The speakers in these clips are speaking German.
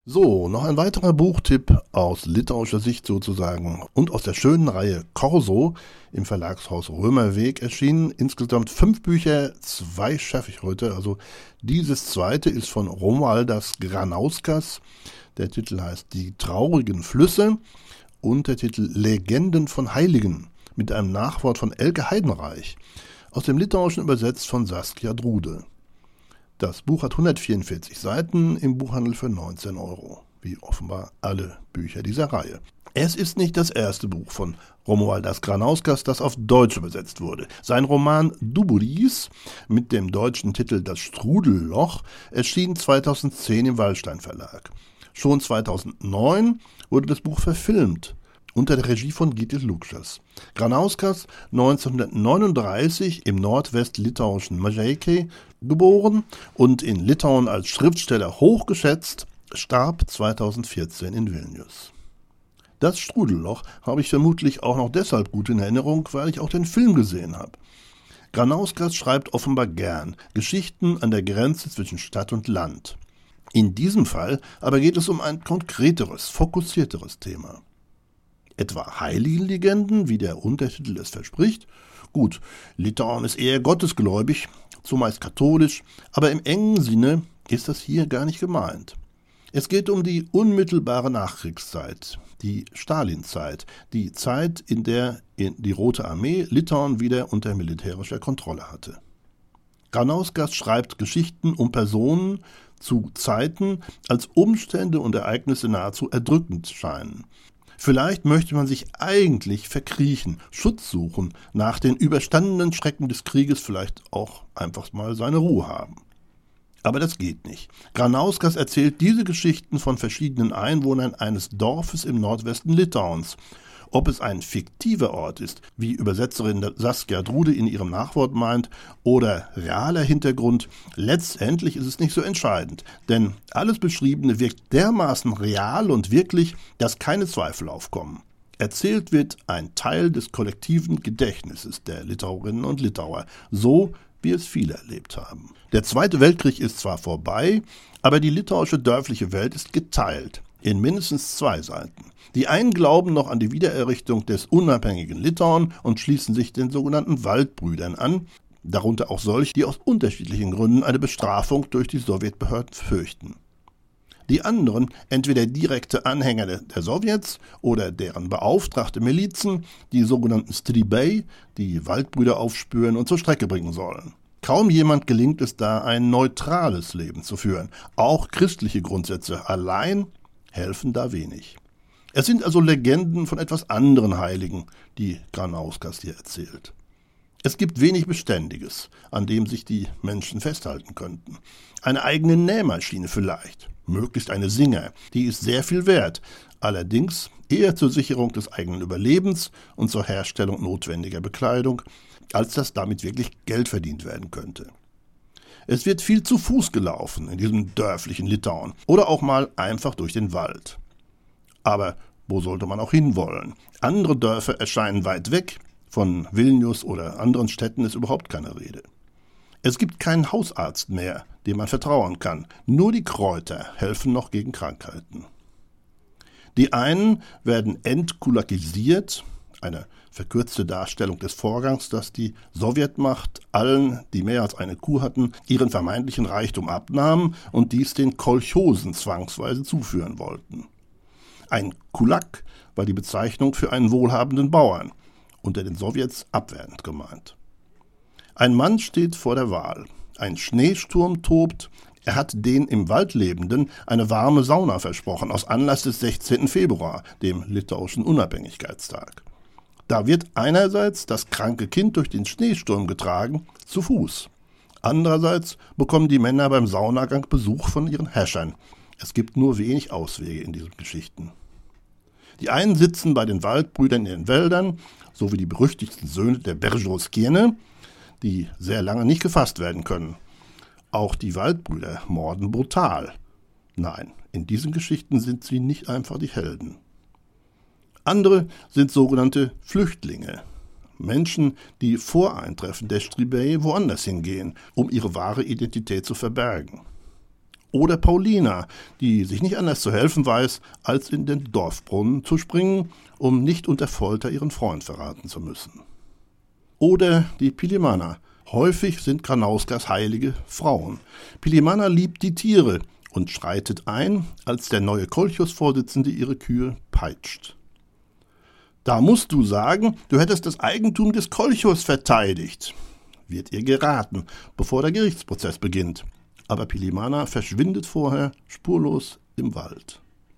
So, noch ein weiterer Buchtipp aus litauischer Sicht sozusagen und aus der schönen Reihe Corso im Verlagshaus Römerweg erschienen. Insgesamt 5 Bücher, 2 schaffe ich heute. Also dieses zweite ist von Romualdas Granauskas. Der Titel heißt Die traurigen Flüsse und der Titel Legenden von Heiligen mit einem Nachwort von Elke Heidenreich. Aus dem Litauischen übersetzt von Saskia Drude. Das Buch hat 144 Seiten im Buchhandel für 19 €, wie offenbar alle Bücher dieser Reihe. Es ist nicht das erste Buch von Romualdas Granauskas, das auf Deutsch übersetzt wurde. Sein Roman Duburis mit dem deutschen Titel Das Strudelloch erschien 2010 im Wallstein Verlag. Schon 2009 wurde das Buch verfilmt, unter der Regie von Gytis Lukšas. Granauskas, 1939 im nordwestlitauischen Mažeikiai geboren und in Litauen als Schriftsteller hochgeschätzt, starb 2014 in Vilnius. Das Strudelloch habe ich vermutlich auch noch deshalb gut in Erinnerung, weil ich auch den Film gesehen habe. Granauskas schreibt offenbar gern Geschichten an der Grenze zwischen Stadt und Land. In diesem Fall aber geht es um ein konkreteres, fokussierteres Thema. Etwa Heiligenlegenden, wie der Untertitel es verspricht. Gut, Litauen ist eher gottesgläubig, zumeist katholisch, aber im engen Sinne ist das hier gar nicht gemeint. Es geht um die unmittelbare Nachkriegszeit, die Stalinzeit, die Zeit, in der die Rote Armee Litauen wieder unter militärischer Kontrolle hatte. Granauskas schreibt Geschichten um Personen zu Zeiten, als Umstände und Ereignisse nahezu erdrückend scheinen. Vielleicht möchte man sich eigentlich verkriechen, Schutz suchen, nach den überstandenen Schrecken des Krieges vielleicht auch einfach mal seine Ruhe haben. Aber das geht nicht. Granauskas erzählt diese Geschichten von verschiedenen Einwohnern eines Dorfes im Nordwesten Litauens. Ob es ein fiktiver Ort ist, wie Übersetzerin Saskia Drude in ihrem Nachwort meint, oder realer Hintergrund, letztendlich ist es nicht so entscheidend. Denn alles Beschriebene wirkt dermaßen real und wirklich, dass keine Zweifel aufkommen. Erzählt wird ein Teil des kollektiven Gedächtnisses der Litauerinnen und Litauer, so wie es viele erlebt haben. Der Zweite Weltkrieg ist zwar vorbei, aber die litauische dörfliche Welt ist geteilt in mindestens 2 Seiten. Die einen glauben noch an die Wiedererrichtung des unabhängigen Litauen und schließen sich den sogenannten Waldbrüdern an, darunter auch solche, die aus unterschiedlichen Gründen eine Bestrafung durch die Sowjetbehörden fürchten. Die anderen, entweder direkte Anhänger der Sowjets oder deren beauftragte Milizen, die sogenannten Stribei, die Waldbrüder aufspüren und zur Strecke bringen sollen. Kaum jemand gelingt es da, ein neutrales Leben zu führen. Auch christliche Grundsätze allein helfen da wenig. Es sind also Legenden von etwas anderen Heiligen, die Granauskas hier erzählt. Es gibt wenig Beständiges, an dem sich die Menschen festhalten könnten. Eine eigene Nähmaschine vielleicht, möglichst eine Singer, die ist sehr viel wert, allerdings eher zur Sicherung des eigenen Überlebens und zur Herstellung notwendiger Bekleidung, als dass damit wirklich Geld verdient werden könnte. Es wird viel zu Fuß gelaufen in diesem dörflichen Litauen oder auch mal einfach durch den Wald. Aber wo sollte man auch hinwollen? Andere Dörfer erscheinen weit weg, von Vilnius oder anderen Städten ist überhaupt keine Rede. Es gibt keinen Hausarzt mehr, dem man vertrauen kann. Nur die Kräuter helfen noch gegen Krankheiten. Die einen werden entkulakisiert, eine verkürzte Darstellung des Vorgangs, dass die Sowjetmacht allen, die mehr als eine Kuh hatten, ihren vermeintlichen Reichtum abnahmen und dies den Kolchosen zwangsweise zuführen wollten. Ein Kulak war die Bezeichnung für einen wohlhabenden Bauern, unter den Sowjets abwertend gemeint. Ein Mann steht vor der Wahl. Ein Schneesturm tobt. Er hat den im Wald Lebenden eine warme Sauna versprochen, aus Anlass des 16. Februar, dem litauischen Unabhängigkeitstag. Da wird einerseits das kranke Kind durch den Schneesturm getragen, zu Fuß. Andererseits bekommen die Männer beim Saunagang Besuch von ihren Herrschern. Es gibt nur wenig Auswege in diesen Geschichten. Die einen sitzen bei den Waldbrüdern in den Wäldern, so wie die berüchtigten Söhne der Berezovskiene, die sehr lange nicht gefasst werden können. Auch die Waldbrüder morden brutal. Nein, in diesen Geschichten sind sie nicht einfach die Helden. Andere sind sogenannte Flüchtlinge. Menschen, die vor Eintreffen der Stribei woanders hingehen, um ihre wahre Identität zu verbergen. Oder Paulina, die sich nicht anders zu helfen weiß, als in den Dorfbrunnen zu springen, um nicht unter Folter ihren Freund verraten zu müssen. Oder die Pilimana. Häufig sind Granauskas heilige Frauen. Pilimana liebt die Tiere und schreitet ein, als der neue Kolchos-Vorsitzende ihre Kühe peitscht. Da musst du sagen, du hättest das Eigentum des Kolchos verteidigt, wird ihr geraten, bevor der Gerichtsprozess beginnt. Aber Pilimana verschwindet vorher spurlos im Wald.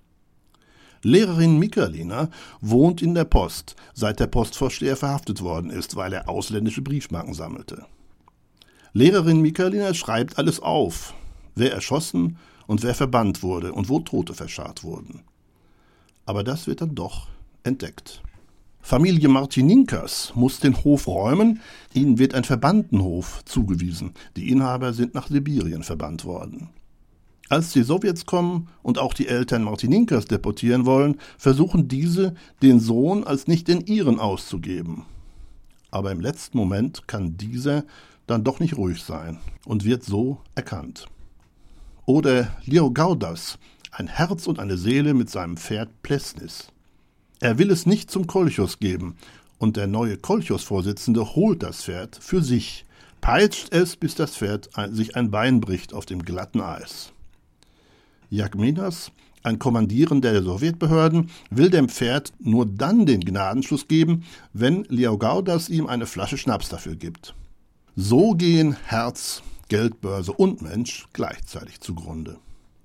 Lehrerin Mikalina wohnt in der Post, seit der Postvorsteher verhaftet worden ist, weil er ausländische Briefmarken sammelte. Lehrerin Mikalina schreibt alles auf, wer erschossen und wer verbannt wurde und wo Tote verscharrt wurden. Aber das wird dann doch entdeckt. Familie Martininkas muss den Hof räumen, ihnen wird ein Verbandenhof zugewiesen. Die Inhaber sind nach Sibirien verbannt worden. Als die Sowjets kommen und auch die Eltern Martininkas deportieren wollen, versuchen diese, den Sohn als nicht den ihren auszugeben. Aber im letzten Moment kann dieser dann doch nicht ruhig sein und wird so erkannt. Oder Liogaudas, ein Herz und eine Seele mit seinem Pferd Plesnis. Er will es nicht zum Kolchos geben, und der neue Kolchos-Vorsitzende holt das Pferd für sich, peitscht es, bis das Pferd sich ein Bein bricht auf dem glatten Eis. Jakminas, ein Kommandierender der Sowjetbehörden, will dem Pferd nur dann den Gnadenschuss geben, wenn Liogaudas ihm eine Flasche Schnaps dafür gibt. So gehen Herz, Geldbörse und Mensch gleichzeitig zugrunde.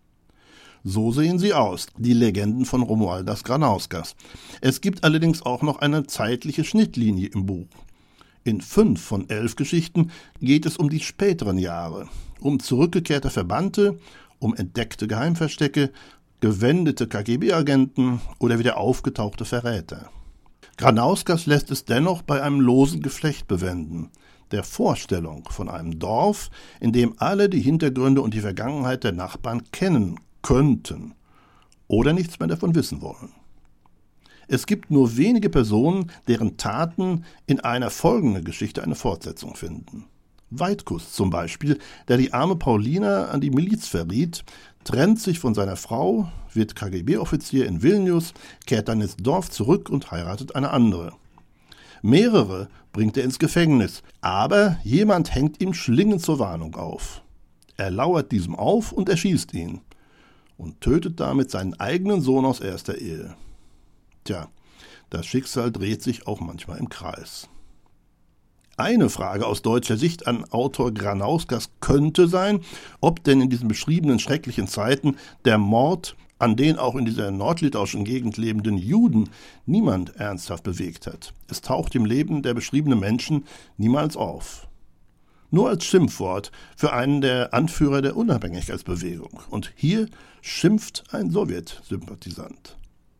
So sehen sie aus, die Legenden von Romualdas Granauskas. Es gibt allerdings auch noch eine zeitliche Schnittlinie im Buch. In 5 von 11 Geschichten geht es um die späteren Jahre, um zurückgekehrte Verbannte, um entdeckte Geheimverstecke, gewendete KGB-Agenten oder wieder aufgetauchte Verräter. Granauskas lässt es dennoch bei einem losen Geflecht bewenden, der Vorstellung von einem Dorf, in dem alle die Hintergründe und die Vergangenheit der Nachbarn kennen könnten oder nichts mehr davon wissen wollen. Es gibt nur wenige Personen, deren Taten in einer folgenden Geschichte eine Fortsetzung finden. Waitkus zum Beispiel, der die arme Paulina an die Miliz verriet, trennt sich von seiner Frau, wird KGB-Offizier in Vilnius, kehrt dann ins Dorf zurück und heiratet eine andere. Mehrere bringt er ins Gefängnis, aber jemand hängt ihm Schlingen zur Warnung auf. Er lauert diesem auf und erschießt ihn und tötet damit seinen eigenen Sohn aus erster Ehe. Tja, das Schicksal dreht sich auch manchmal im Kreis. Eine Frage aus deutscher Sicht an Autor Granauskas könnte sein, ob denn in diesen beschriebenen schrecklichen Zeiten der Mord an den auch in dieser nordlitauischen Gegend lebenden Juden niemand ernsthaft bewegt hat. Es taucht im Leben der beschriebenen Menschen niemals auf. Nur als Schimpfwort für einen der Anführer der Unabhängigkeitsbewegung. Und hier schimpft ein Sowjetsympathisant.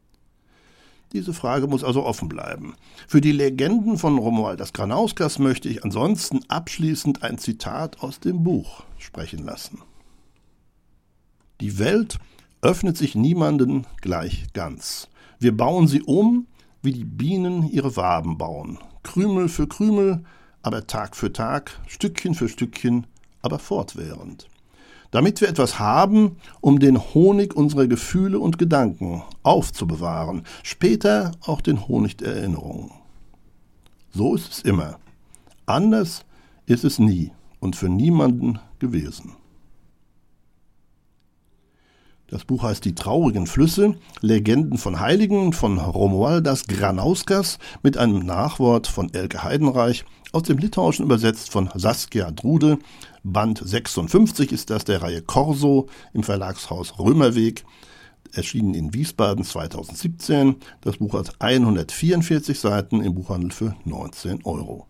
Diese Frage muss also offen bleiben. Für die Legenden von Romualdas Granauskas möchte ich ansonsten abschließend ein Zitat aus dem Buch sprechen lassen. Die Welt öffnet sich niemanden gleich ganz. Wir bauen sie um, wie die Bienen ihre Waben bauen. Krümel für Krümel, aber Tag für Tag, Stückchen für Stückchen, aber fortwährend. Damit wir etwas haben, um den Honig unserer Gefühle und Gedanken aufzubewahren, später auch den Honig der Erinnerungen. So ist es immer. Anders ist es nie und für niemanden gewesen. Das Buch heißt Die traurigen Flüsse, Legenden von Heiligen von Romualdas Granauskas mit einem Nachwort von Elke Heidenreich, aus dem Litauischen übersetzt von Saskia Drude. Band 56 ist das der Reihe Corso im Verlagshaus Römerweg, erschienen in Wiesbaden 2017. Das Buch hat 144 Seiten im Buchhandel für 19 €.